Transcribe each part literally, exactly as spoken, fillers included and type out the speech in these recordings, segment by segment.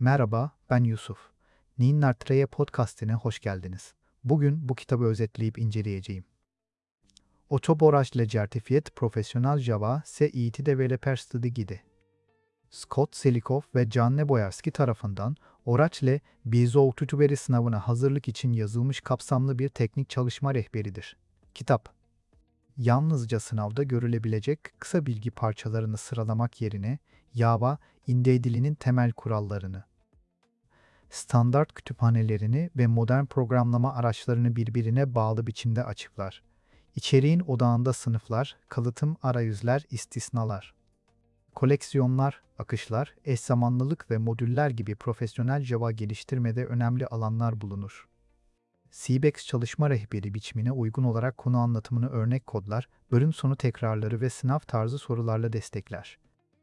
Merhaba, ben Yusuf. Ninnar podcast'ine hoş geldiniz. Bugün bu kitabı özetleyip inceleyeceğim. Otoboraj Lecertifiet Profesyonel Java se eğiti Developer Study Guide. Scott Selikov ve Can Boyarski tarafından Oracle Bizo Tutuberi sınavına hazırlık için yazılmış kapsamlı bir teknik çalışma rehberidir. Kitap, yalnızca sınavda görülebilecek kısa bilgi parçalarını sıralamak yerine Java, INDE dilinin temel kurallarını, standart kütüphanelerini ve modern programlama araçlarını birbirine bağlı biçimde açıklar. İçeriğin odağında sınıflar, kalıtım, arayüzler, istisnalar, koleksiyonlar, akışlar, eşzamanlılık ve modüller gibi profesyonel Java geliştirmede önemli alanlar bulunur. C B E X çalışma rehberi biçimine uygun olarak konu anlatımını örnek kodlar, bölüm sonu tekrarları ve sınav tarzı sorularla destekler.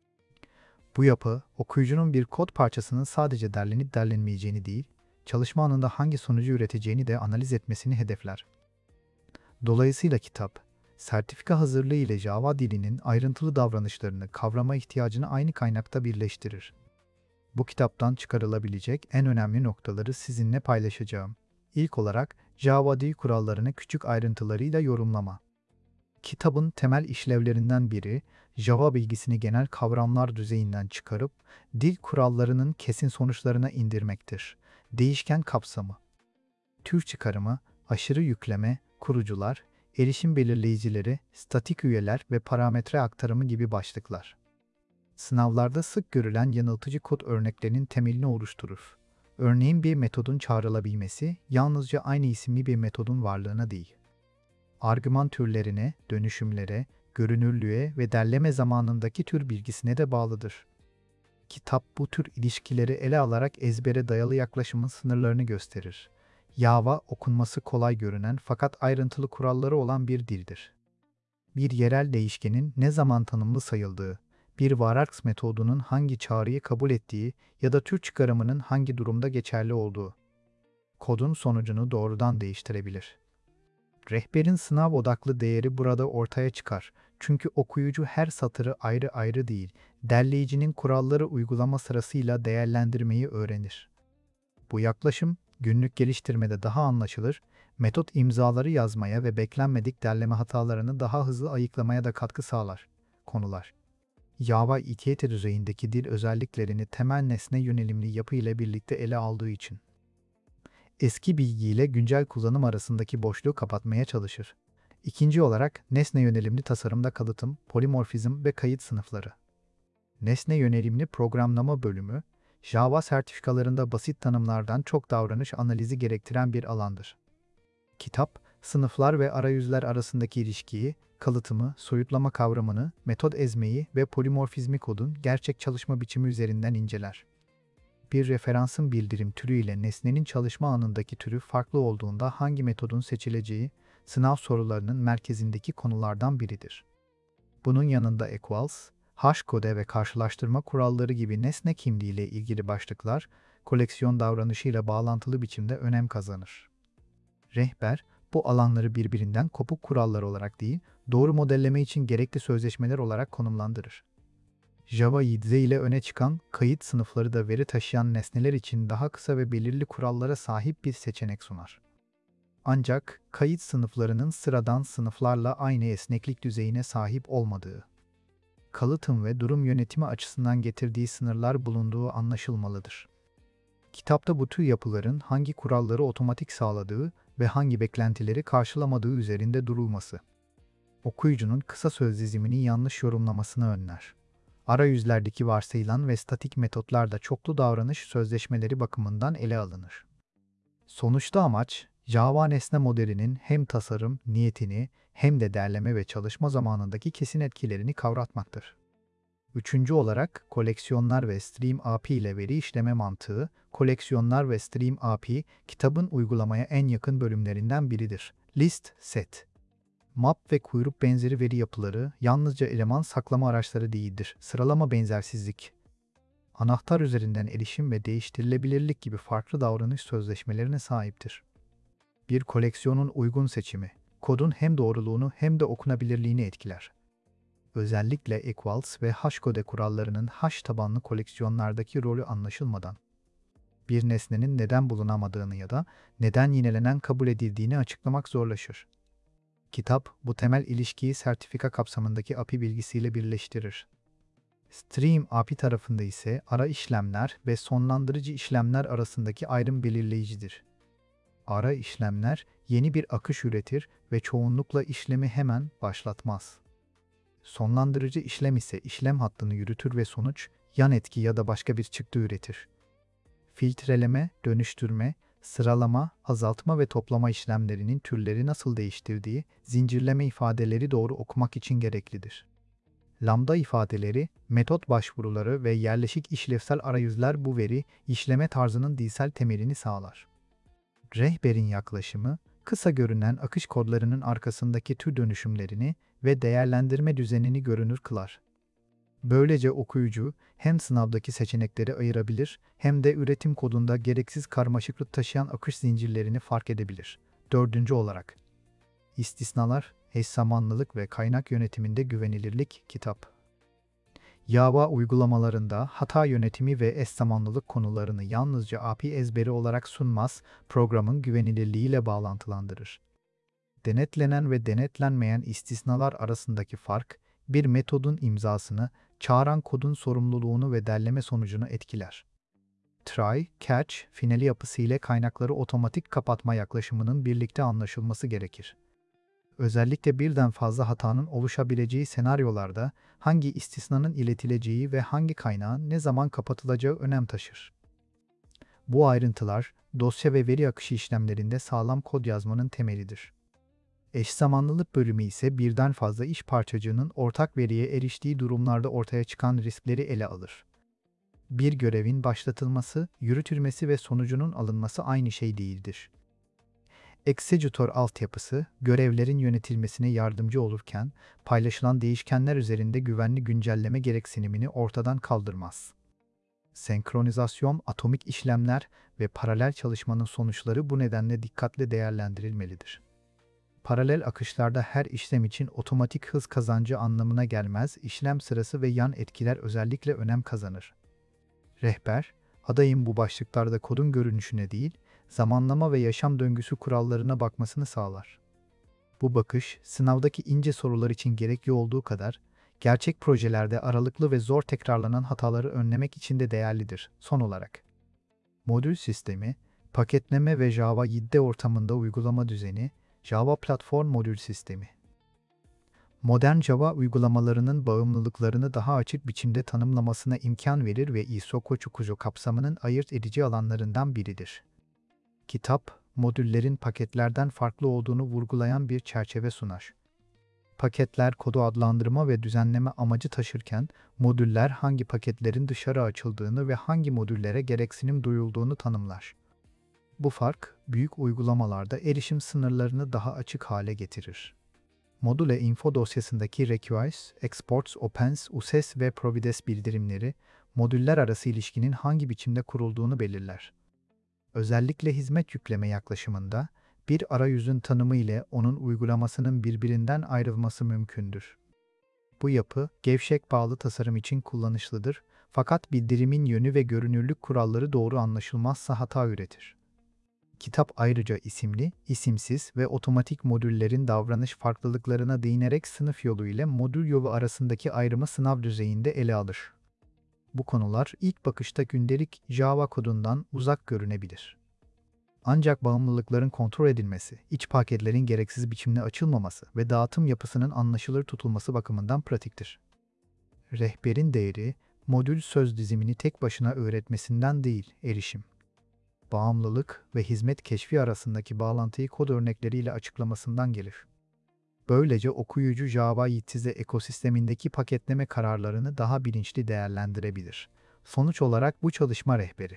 Bu yapı, okuyucunun bir kod parçasının sadece derlenip derlenmeyeceğini değil, çalışma anında hangi sonucu üreteceğini de analiz etmesini hedefler. Dolayısıyla kitap, sertifika hazırlığı ile Java dilinin ayrıntılı davranışlarını kavrama ihtiyacını aynı kaynakta birleştirir. Bu kitaptan çıkarılabilecek en önemli noktaları sizinle paylaşacağım. İlk olarak, Java dil kurallarını küçük ayrıntılarıyla yorumlama. Kitabın temel işlevlerinden biri, Java bilgisini genel kavramlar düzeyinden çıkarıp, dil kurallarının kesin sonuçlarına indirmektir. Değişken kapsamı, tür çıkarımı, aşırı yükleme, kurucular, erişim belirleyicileri, statik üyeler ve parametre aktarımı gibi başlıklar. Sınavlarda sık görülen yanıltıcı kod örneklerinin temelini oluşturur. Örneğin bir metodun çağrılabilmesi, yalnızca aynı isimli bir metodun varlığına değil, argüman türlerine, dönüşümlere, görünürlüğe ve derleme zamanındaki tür bilgisine de bağlıdır. Kitap bu tür ilişkileri ele alarak ezbere dayalı yaklaşımın sınırlarını gösterir. Java, okunması kolay görünen fakat ayrıntılı kuralları olan bir dildir. Bir yerel değişkenin ne zaman tanımlı sayıldığı, bir varargs metodunun hangi çağrıyı kabul ettiği ya da tür çıkarımının hangi durumda geçerli olduğu, kodun sonucunu doğrudan değiştirebilir. Rehberin sınav odaklı değeri burada ortaya çıkar. Çünkü okuyucu her satırı ayrı ayrı değil, derleyicinin kuralları uygulama sırasıyla değerlendirmeyi öğrenir. Bu yaklaşım, günlük geliştirmede daha anlaşılır, metot imzaları yazmaya ve beklenmedik derleme hatalarını daha hızlı ayıklamaya da katkı sağlar. Konular: Java E T T düzeyindeki dil özelliklerini temel nesne yönelimli yapı ile birlikte ele aldığı için, eski bilgiyle güncel kullanım arasındaki boşluğu kapatmaya çalışır. İkinci olarak, nesne yönelimli tasarımda kalıtım, polimorfizm ve kayıt sınıfları. Nesne yönelimli programlama bölümü, Java sertifikalarında basit tanımlardan çok davranış analizi gerektiren bir alandır. Kitap, sınıflar ve arayüzler arasındaki ilişkiyi, kalıtımı, soyutlama kavramını, metot ezmeyi ve polimorfizmi kodun gerçek çalışma biçimi üzerinden inceler. Bir referansın bildirim türü ile nesnenin çalışma anındaki türü farklı olduğunda hangi metodun seçileceği, sınav sorularının merkezindeki konulardan biridir. Bunun yanında equals, hashcode ve karşılaştırma kuralları gibi nesne kimliği ile ilgili başlıklar, koleksiyon davranışıyla bağlantılı biçimde önem kazanır. Rehber, bu alanları birbirinden kopuk kurallar olarak değil, doğru modelleme için gerekli sözleşmeler olarak konumlandırır. Java yedi ile öne çıkan kayıt sınıfları da veri taşıyan nesneler için daha kısa ve belirli kurallara sahip bir seçenek sunar. Ancak kayıt sınıflarının sıradan sınıflarla aynı esneklik düzeyine sahip olmadığı, kalıtım ve durum yönetimi açısından getirdiği sınırlar bulunduğu anlaşılmalıdır. Kitapta bu tür yapıların hangi kuralları otomatik sağladığı ve hangi beklentileri karşılamadığı üzerinde durulması, okuyucunun kısa söz dizimini yanlış yorumlamasını önler. Arayüzlerdeki varsayılan ve statik metotlar da çoklu davranış sözleşmeleri bakımından ele alınır. Sonuçta amaç, Java nesne modelinin hem tasarım niyetini hem de derleme ve çalışma zamanındaki kesin etkilerini kavratmaktır. Üçüncü olarak, koleksiyonlar ve Stream A P I ile veri işleme mantığı, koleksiyonlar ve Stream A P I, kitabın uygulamaya en yakın bölümlerinden biridir. List, set, map ve kuyruk benzeri veri yapıları yalnızca eleman saklama araçları değildir. Sıralama benzersizlik, anahtar üzerinden erişim ve değiştirilebilirlik gibi farklı davranış sözleşmelerine sahiptir. Bir koleksiyonun uygun seçimi, kodun hem doğruluğunu hem de okunabilirliğini etkiler. Özellikle equals ve hashcode kurallarının hash tabanlı koleksiyonlardaki rolü anlaşılmadan, bir nesnenin neden bulunamadığını ya da neden yinelenen kabul edildiğini açıklamak zorlaşır. Kitap, bu temel ilişkiyi sertifika kapsamındaki A P I bilgisiyle birleştirir. Stream A P I tarafında ise ara işlemler ve sonlandırıcı işlemler arasındaki ayrım belirleyicidir. Ara işlemler yeni bir akış üretir ve çoğunlukla işlemi hemen başlatmaz. Sonlandırıcı işlem ise işlem hattını yürütür ve sonuç, yan etki ya da başka bir çıktı üretir. Filtreleme, dönüştürme, sıralama, azaltma ve toplama işlemlerinin türleri nasıl değiştirdiği, zincirleme ifadeleri doğru okumak için gereklidir. Lambda ifadeleri, metot başvuruları ve yerleşik işlevsel arayüzler bu veri, işleme tarzının dilsel temelini sağlar. Rehberin yaklaşımı, kısa görünen akış kodlarının arkasındaki tür dönüşümlerini ve değerlendirme düzenini görünür kılar. Böylece okuyucu hem sınavdaki seçenekleri ayırabilir hem de üretim kodunda gereksiz karmaşıklık taşıyan akış zincirlerini fark edebilir. Dördüncü olarak, istisnalar, eş zamanlılık ve kaynak yönetiminde güvenilirlik kitap. Java uygulamalarında hata yönetimi ve eş zamanlılık konularını yalnızca A P I ezberi olarak sunmaz, programın güvenilirliğiyle bağlantılandırır. Denetlenen ve denetlenmeyen istisnalar arasındaki fark, bir metodun imzasını, çağıran kodun sorumluluğunu ve derleme sonucunu etkiler. Try, catch, finali yapısı ile kaynakları otomatik kapatma yaklaşımının birlikte anlaşılması gerekir. Özellikle birden fazla hatanın oluşabileceği senaryolarda hangi istisnanın iletileceği ve hangi kaynağın ne zaman kapatılacağı önem taşır. Bu ayrıntılar, dosya ve veri akışı işlemlerinde sağlam kod yazmanın temelidir. Eş zamanlılık bölümü ise birden fazla iş parçacığının ortak veriye eriştiği durumlarda ortaya çıkan riskleri ele alır. Bir görevin başlatılması, yürütülmesi ve sonucunun alınması aynı şey değildir. Executor altyapısı, görevlerin yönetilmesine yardımcı olurken, paylaşılan değişkenler üzerinde güvenli güncelleme gereksinimini ortadan kaldırmaz. Senkronizasyon, atomik işlemler ve paralel çalışmanın sonuçları bu nedenle dikkatle değerlendirilmelidir. Paralel akışlarda her işlem için otomatik hız kazancı anlamına gelmez, işlem sırası ve yan etkiler özellikle önem kazanır. Rehber, adayın bu başlıklarda kodun görünüşüne değil, zamanlama ve yaşam döngüsü kurallarına bakmasını sağlar. Bu bakış, sınavdaki ince sorular için gerekli olduğu kadar, gerçek projelerde aralıklı ve zor tekrarlanan hataları önlemek için de değerlidir. Son olarak, modül sistemi, paketleme ve Java yedi ortamında uygulama düzeni, Java Platform Modül Sistemi. Modern Java uygulamalarının bağımlılıklarını daha açık biçimde tanımlamasına imkan verir ve Isokoçukujo kapsamının ayırt edici alanlarından biridir. Kitap, modüllerin paketlerden farklı olduğunu vurgulayan bir çerçeve sunar. Paketler kodu adlandırma ve düzenleme amacı taşırken, modüller hangi paketlerin dışarı açıldığını ve hangi modüllere gereksinim duyulduğunu tanımlar. Bu fark, büyük uygulamalarda erişim sınırlarını daha açık hale getirir. Module info dosyasındaki requires, exports, opens, uses ve provides bildirimleri, modüller arası ilişkinin hangi biçimde kurulduğunu belirler. Özellikle hizmet yükleme yaklaşımında, bir arayüzün tanımı ile onun uygulamasının birbirinden ayrılması mümkündür. Bu yapı, gevşek bağlı tasarım için kullanışlıdır, fakat bildirimin yönü ve görünürlük kuralları doğru anlaşılmazsa hata üretir. Kitap ayrıca isimli, isimsiz ve otomatik modüllerin davranış farklılıklarına değinerek sınıf yolu ile modül yolu arasındaki ayrımı sınav düzeyinde ele alır. Bu konular ilk bakışta gündelik Java kodundan uzak görünebilir. Ancak bağımlılıkların kontrol edilmesi, iç paketlerin gereksiz biçimde açılmaması ve dağıtım yapısının anlaşılır tutulması bakımından pratiktir. Rehberin değeri, modül söz dizimini tek başına öğretmesinden değil, erişim, bağımlılık ve hizmet keşfi arasındaki bağlantıyı kod örnekleriyle açıklamasından gelir. Böylece okuyucu Java yedi ekosistemindeki paketleme kararlarını daha bilinçli değerlendirebilir. Sonuç olarak bu çalışma rehberi,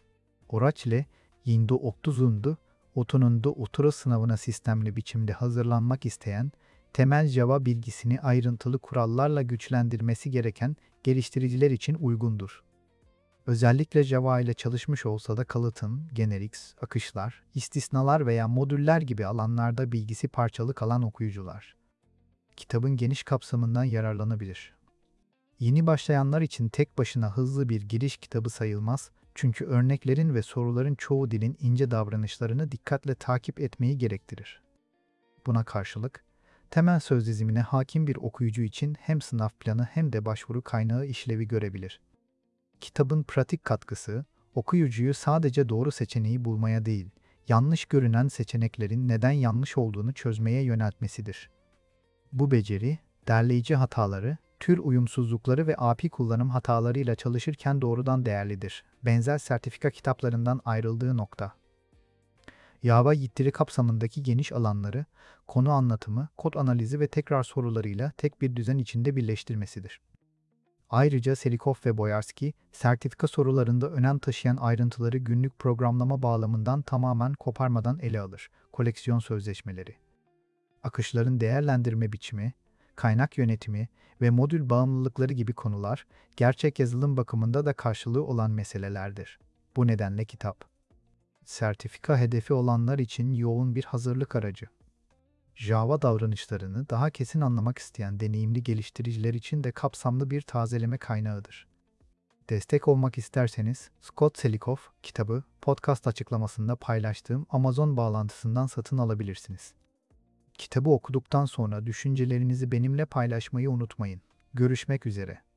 Oracle, Yindo Oktuzundu, Otunundu Otura sınavına sistemli biçimde hazırlanmak isteyen, temel Java bilgisini ayrıntılı kurallarla güçlendirmesi gereken geliştiriciler için uygundur. Özellikle Java ile çalışmış olsa da kalıtım, generics, akışlar, istisnalar veya modüller gibi alanlarda bilgisi parçalı kalan okuyucular, kitabın geniş kapsamından yararlanabilir. Yeni başlayanlar için tek başına hızlı bir giriş kitabı sayılmaz, Çünkü örneklerin ve soruların çoğu dilin ince davranışlarını dikkatle takip etmeyi gerektirir. Buna karşılık, temel söz dizimine hakim bir okuyucu için hem sınav planı hem de başvuru kaynağı işlevi görebilir. Kitabın pratik katkısı, okuyucuyu sadece doğru seçeneği bulmaya değil, yanlış görünen seçeneklerin neden yanlış olduğunu çözmeye yöneltmesidir. Bu beceri, derleyici hataları, tür uyumsuzlukları ve A P I kullanım hatalarıyla çalışırken doğrudan değerlidir. Benzer sertifika kitaplarından ayrıldığı nokta. Java yittiri kapsamındaki geniş alanları, konu anlatımı, kod analizi ve tekrar sorularıyla tek bir düzen içinde birleştirmesidir. Ayrıca Selikov ve Boyarsky, sertifika sorularında önem taşıyan ayrıntıları günlük programlama bağlamından tamamen koparmadan ele alır. Koleksiyon sözleşmeleri, akışların değerlendirme biçimi, kaynak yönetimi ve modül bağımlılıkları gibi konular, gerçek yazılım bakımında da karşılığı olan meselelerdir. Bu nedenle kitap, sertifika hedefi olanlar için yoğun bir hazırlık aracı. Java davranışlarını daha kesin anlamak isteyen deneyimli geliştiriciler için de kapsamlı bir tazeleme kaynağıdır. Destek olmak isterseniz, Scott Selikov kitabı podcast açıklamasında paylaştığım Amazon bağlantısından satın alabilirsiniz. Kitabı okuduktan sonra düşüncelerinizi benimle paylaşmayı unutmayın. Görüşmek üzere.